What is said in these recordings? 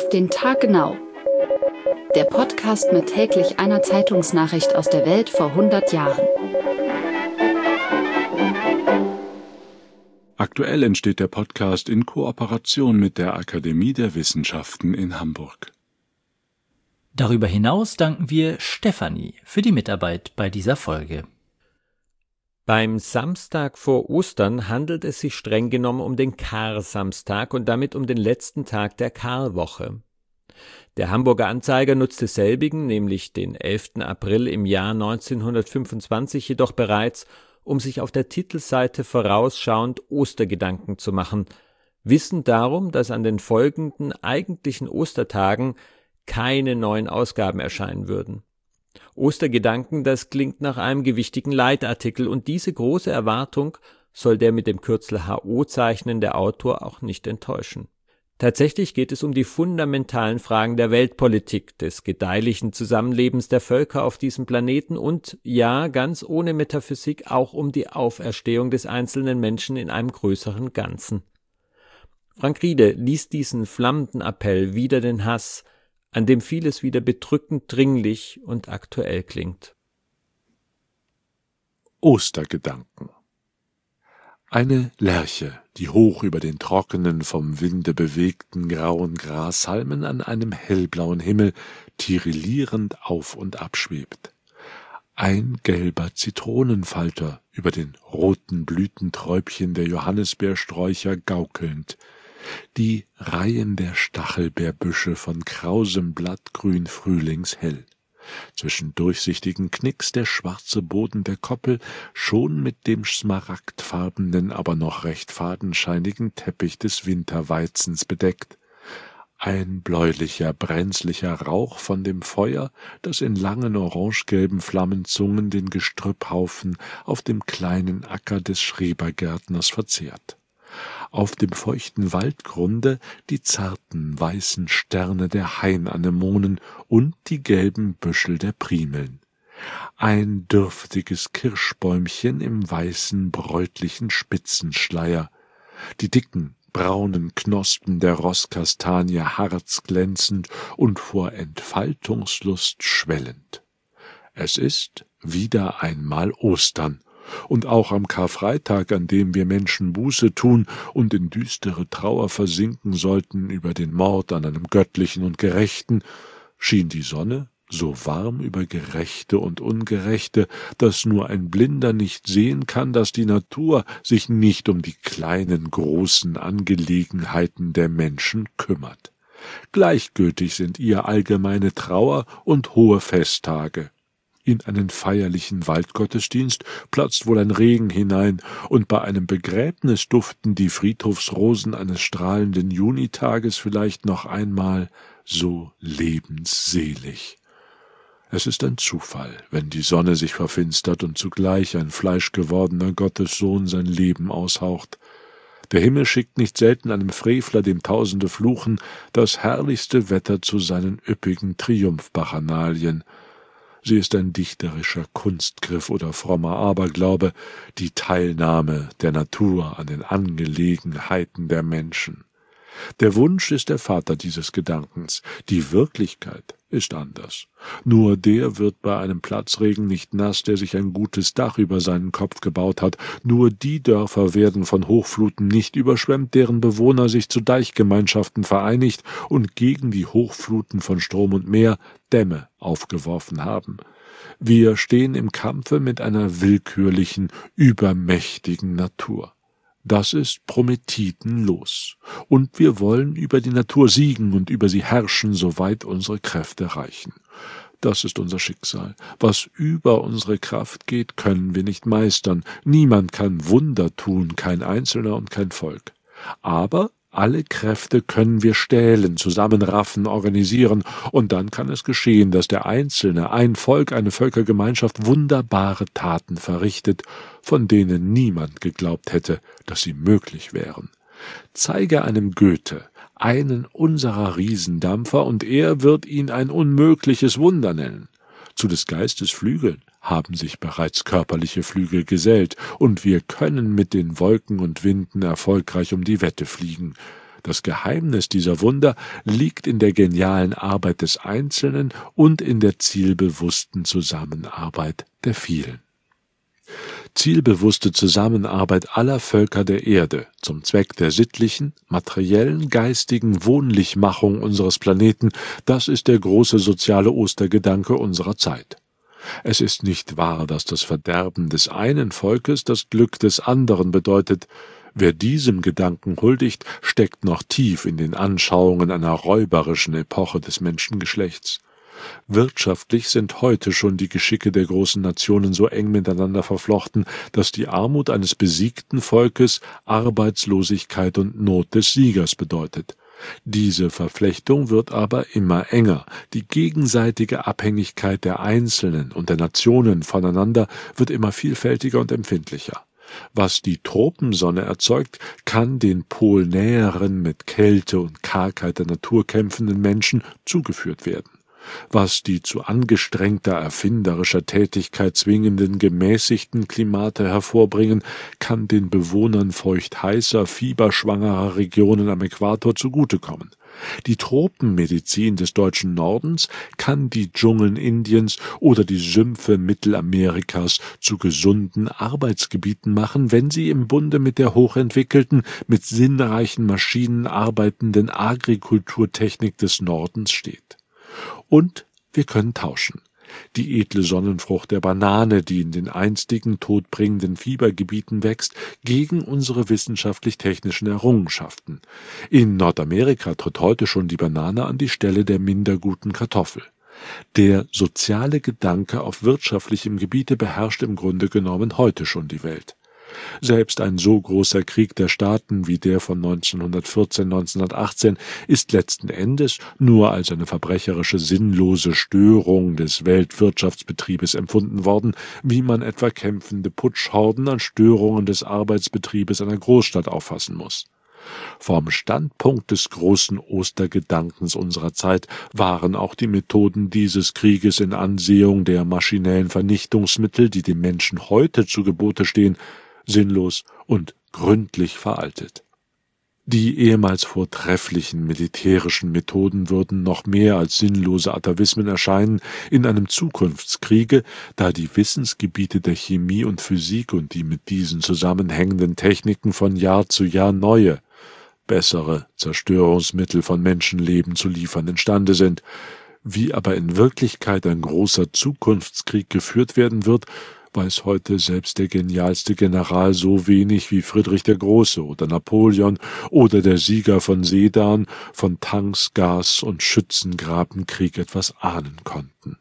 Auf den Tag genau. Der Podcast mit täglich einer Zeitungsnachricht aus der Welt vor 100 Jahren. Aktuell entsteht der Podcast in Kooperation mit der Akademie der Wissenschaften in Hamburg. Darüber hinaus danken wir Stefanie für die Mitarbeit bei dieser Folge. Beim Samstag vor Ostern handelt es sich streng genommen um den Karsamstag und damit um den letzten Tag der Karwoche. Der Hamburger Anzeiger nutzte selbigen, nämlich den 11. April im Jahr 1925 jedoch bereits, um sich auf der Titelseite vorausschauend Ostergedanken zu machen, wissend darum, dass an den folgenden eigentlichen Ostertagen keine neuen Ausgaben erscheinen würden. Ostergedanken, das klingt nach einem gewichtigen Leitartikel, und diese große Erwartung soll der mit dem Kürzel HO zeichnende Autor auch nicht enttäuschen. Tatsächlich geht es um die fundamentalen Fragen der Weltpolitik, des gedeihlichen Zusammenlebens der Völker auf diesem Planeten und, ja, ganz ohne Metaphysik, auch um die Auferstehung des einzelnen Menschen in einem größeren Ganzen. Frank Riede liest diesen flammenden Appell wider den Hass, an dem vieles wieder bedrückend dringlich und aktuell klingt. Ostergedanken. Eine Lerche, die hoch über den trockenen, vom Winde bewegten grauen Grashalmen an einem hellblauen Himmel tirillierend auf und ab schwebt. Ein gelber Zitronenfalter über den roten Blütenträubchen der Johannisbeersträucher gaukelnd, die Reihen der Stachelbeerbüsche von krausem Blattgrün frühlingshell. Zwischen durchsichtigen Knicks der schwarze Boden der Koppel, schon mit dem smaragdfarbenen, aber noch recht fadenscheinigen Teppich des Winterweizens bedeckt. Ein bläulicher, brenzlicher Rauch von dem Feuer, das in langen orangegelben Flammenzungen den Gestrüpphaufen auf dem kleinen Acker des Schrebergärtners verzehrt. Auf dem feuchten Waldgrunde die zarten, weißen Sterne der Hainanemonen und die gelben Büschel der Primeln. Ein dürftiges Kirschbäumchen im weißen, bräutlichen Spitzenschleier. Die dicken, braunen Knospen der Rosskastanie harzglänzend und vor Entfaltungslust schwellend. Es ist wieder einmal Ostern. Und auch am Karfreitag, an dem wir Menschen Buße tun und in düstere Trauer versinken sollten über den Mord an einem Göttlichen und Gerechten, schien die Sonne so warm über Gerechte und Ungerechte, dass nur ein Blinder nicht sehen kann, dass die Natur sich nicht um die kleinen, großen Angelegenheiten der Menschen kümmert. Gleichgültig sind ihr allgemeine Trauer und hohe Festtage. In einen feierlichen Waldgottesdienst platzt wohl ein Regen hinein, und bei einem Begräbnis duften die Friedhofsrosen eines strahlenden Junitages vielleicht noch einmal so lebensselig. Es ist ein Zufall, wenn die Sonne sich verfinstert und zugleich ein fleischgewordener Gottessohn sein Leben aushaucht. Der Himmel schickt nicht selten einem Frevler, dem Tausende fluchen, das herrlichste Wetter zu seinen üppigen Triumphbacchanalien. Sie ist ein dichterischer Kunstgriff oder frommer Aberglaube, die Teilnahme der Natur an den Angelegenheiten der Menschen. Der Wunsch ist der Vater dieses Gedankens, die Wirklichkeit ist anders. Nur der wird bei einem Platzregen nicht nass, der sich ein gutes Dach über seinen Kopf gebaut hat. Nur die Dörfer werden von Hochfluten nicht überschwemmt, deren Bewohner sich zu Deichgemeinschaften vereinigt und gegen die Hochfluten von Strom und Meer Dämme aufgeworfen haben. Wir stehen im Kampfe mit einer willkürlichen, übermächtigen Natur. Das ist prometitenlos, und wir wollen über die Natur siegen und über sie herrschen, soweit unsere Kräfte reichen. Das ist unser Schicksal. Was über unsere Kraft geht, können wir nicht meistern. Niemand kann Wunder tun, kein Einzelner und kein Volk. Aber alle Kräfte können wir stählen, zusammenraffen, organisieren, und dann kann es geschehen, dass der Einzelne, ein Volk, eine Völkergemeinschaft wunderbare Taten verrichtet, von denen niemand geglaubt hätte, dass sie möglich wären. Zeige einem Goethe einen unserer Riesendampfer, und er wird ihn ein unmögliches Wunder nennen. Zu des Geistes Flügeln haben sich bereits körperliche Flügel gesellt, und wir können mit den Wolken und Winden erfolgreich um die Wette fliegen. Das Geheimnis dieser Wunder liegt in der genialen Arbeit des Einzelnen und in der zielbewussten Zusammenarbeit der vielen. Zielbewusste Zusammenarbeit aller Völker der Erde zum Zweck der sittlichen, materiellen, geistigen Wohnlichmachung unseres Planeten, das ist der große soziale Ostergedanke unserer Zeit. Es ist nicht wahr, dass das Verderben des einen Volkes das Glück des anderen bedeutet. Wer diesem Gedanken huldigt, steckt noch tief in den Anschauungen einer räuberischen Epoche des Menschengeschlechts. Wirtschaftlich sind heute schon die Geschicke der großen Nationen so eng miteinander verflochten, dass die Armut eines besiegten Volkes Arbeitslosigkeit und Not des Siegers bedeutet. Diese Verflechtung wird aber immer enger. Die gegenseitige Abhängigkeit der Einzelnen und der Nationen voneinander wird immer vielfältiger und empfindlicher. Was die Tropensonne erzeugt, kann den polnäheren, mit Kälte und Kargheit der Natur kämpfenden Menschen zugeführt werden. Was die zu angestrengter erfinderischer Tätigkeit zwingenden gemäßigten Klimate hervorbringen, kann den Bewohnern feucht-heißer, fieberschwangerer Regionen am Äquator zugutekommen. Die Tropenmedizin des deutschen Nordens kann die Dschungeln Indiens oder die Sümpfe Mittelamerikas zu gesunden Arbeitsgebieten machen, wenn sie im Bunde mit der hochentwickelten, mit sinnreichen Maschinen arbeitenden Agrikulturtechnik des Nordens steht. Und wir können tauschen. Die edle Sonnenfrucht der Banane, die in den einstigen todbringenden Fiebergebieten wächst, gegen unsere wissenschaftlich-technischen Errungenschaften. In Nordamerika tritt heute schon die Banane an die Stelle der minder guten Kartoffel. Der soziale Gedanke auf wirtschaftlichem Gebiete beherrscht im Grunde genommen heute schon die Welt. Selbst ein so großer Krieg der Staaten wie der von 1914/1918 ist letzten Endes nur als eine verbrecherische, sinnlose Störung des Weltwirtschaftsbetriebes empfunden worden, wie man etwa kämpfende Putschhorden als Störungen des Arbeitsbetriebes einer Großstadt auffassen muss. Vom Standpunkt des großen Ostergedankens unserer Zeit waren auch die Methoden dieses Krieges in Ansehung der maschinellen Vernichtungsmittel, die dem Menschen heute zu Gebote stehen, sinnlos und gründlich veraltet. Die ehemals vortrefflichen militärischen Methoden würden noch mehr als sinnlose Atavismen erscheinen in einem Zukunftskriege, da die Wissensgebiete der Chemie und Physik und die mit diesen zusammenhängenden Techniken von Jahr zu Jahr neue, bessere Zerstörungsmittel von Menschenleben zu liefern imstande sind. Wie aber in Wirklichkeit ein großer Zukunftskrieg geführt werden wird, weiß heute selbst der genialste General so wenig wie Friedrich der Große oder Napoleon oder der Sieger von Sedan von Tanks, Gas und Schützengrabenkrieg etwas ahnen konnten.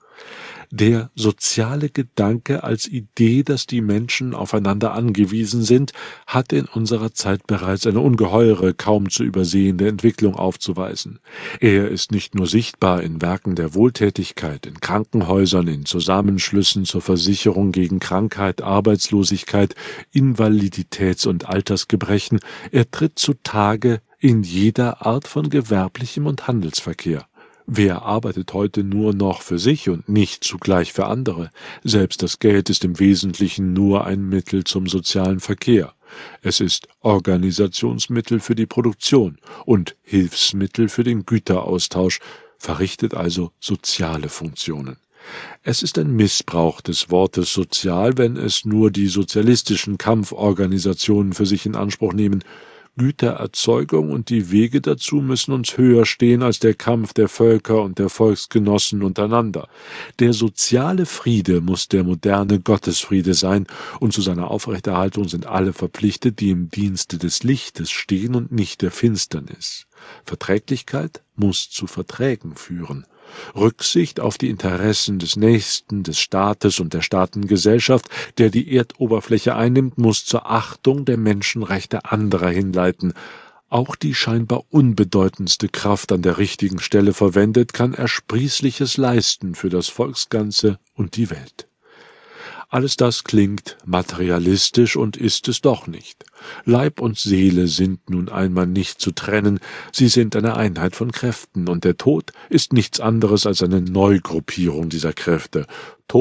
Der soziale Gedanke als Idee, dass die Menschen aufeinander angewiesen sind, hat in unserer Zeit bereits eine ungeheure, kaum zu übersehende Entwicklung aufzuweisen. Er ist nicht nur sichtbar in Werken der Wohltätigkeit, in Krankenhäusern, in Zusammenschlüssen zur Versicherung gegen Krankheit, Arbeitslosigkeit, Invaliditäts- und Altersgebrechen, er tritt zutage in jeder Art von gewerblichem und Handelsverkehr. Wer arbeitet heute nur noch für sich und nicht zugleich für andere? Selbst das Geld ist im Wesentlichen nur ein Mittel zum sozialen Verkehr. Es ist Organisationsmittel für die Produktion und Hilfsmittel für den Güteraustausch, verrichtet also soziale Funktionen. Es ist ein Missbrauch des Wortes sozial, wenn es nur die sozialistischen Kampforganisationen für sich in Anspruch nehmen. Gütererzeugung und die Wege dazu müssen uns höher stehen als der Kampf der Völker und der Volksgenossen untereinander. Der soziale Friede muss der moderne Gottesfriede sein, und zu seiner Aufrechterhaltung sind alle verpflichtet, die im Dienste des Lichtes stehen und nicht der Finsternis. Verträglichkeit muss zu Verträgen führen. Rücksicht auf die Interessen des Nächsten, des Staates und der Staatengesellschaft, der die Erdoberfläche einnimmt, muss zur Achtung der Menschenrechte anderer hinleiten. Auch die scheinbar unbedeutendste Kraft an der richtigen Stelle verwendet, kann Ersprießliches leisten für das Volksganze und die Welt. Alles das klingt materialistisch und ist es doch nicht. Leib und Seele sind nun einmal nicht zu trennen, sie sind eine Einheit von Kräften, und der Tod ist nichts anderes als eine Neugruppierung dieser Kräfte. Tod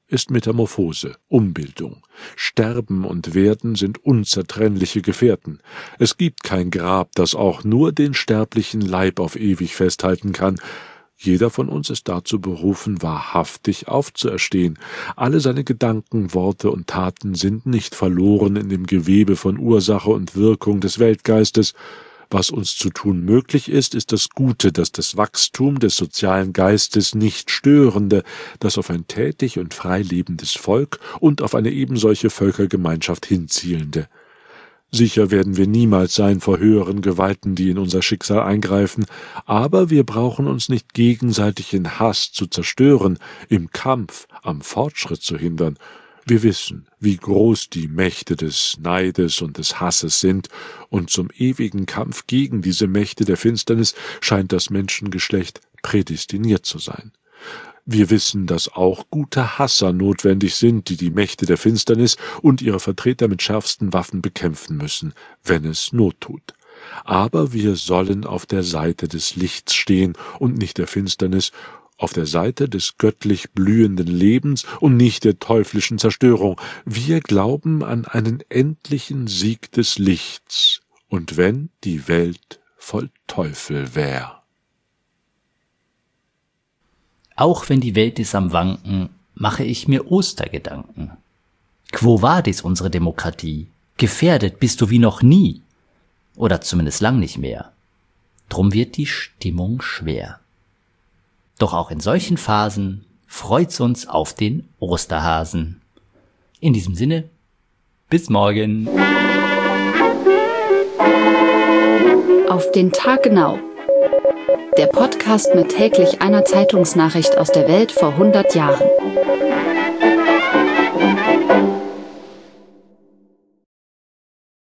ist Metamorphose, Umbildung. Sterben und Werden sind unzertrennliche Gefährten. Es gibt kein Grab, das auch nur den sterblichen Leib auf ewig festhalten kann. Jeder von uns ist dazu berufen, wahrhaftig aufzuerstehen. Alle seine Gedanken, Worte und Taten sind nicht verloren in dem Gewebe von Ursache und Wirkung des Weltgeistes. Was uns zu tun möglich ist, ist das Gute, das Wachstum des sozialen Geistes nicht störende, das auf ein tätig und frei lebendes Volk und auf eine ebensolche Völkergemeinschaft hinzielende. Sicher werden wir niemals sein vor höheren Gewalten, die in unser Schicksal eingreifen, aber wir brauchen uns nicht gegenseitig in Hass zu zerstören, im Kampf am Fortschritt zu hindern. Wir wissen, wie groß die Mächte des Neides und des Hasses sind, und zum ewigen Kampf gegen diese Mächte der Finsternis scheint das Menschengeschlecht prädestiniert zu sein. Wir wissen, dass auch gute Hasser notwendig sind, die die Mächte der Finsternis und ihre Vertreter mit schärfsten Waffen bekämpfen müssen, wenn es Not tut. Aber wir sollen auf der Seite des Lichts stehen und nicht der Finsternis, auf der Seite des göttlich blühenden Lebens und nicht der teuflischen Zerstörung. Wir glauben an einen endlichen Sieg des Lichts, und wenn die Welt voll Teufel wär. Auch wenn die Welt ist am Wanken, mache ich mir Ostergedanken. Quo vadis unsere Demokratie? Gefährdet bist du wie noch nie. Oder zumindest lang nicht mehr. Drum wird die Stimmung schwer. Doch auch in solchen Phasen freut's uns auf den Osterhasen. In diesem Sinne, bis morgen. Auf den Tag genau. Der Podcast mit täglich einer Zeitungsnachricht aus der Welt vor 100 Jahren.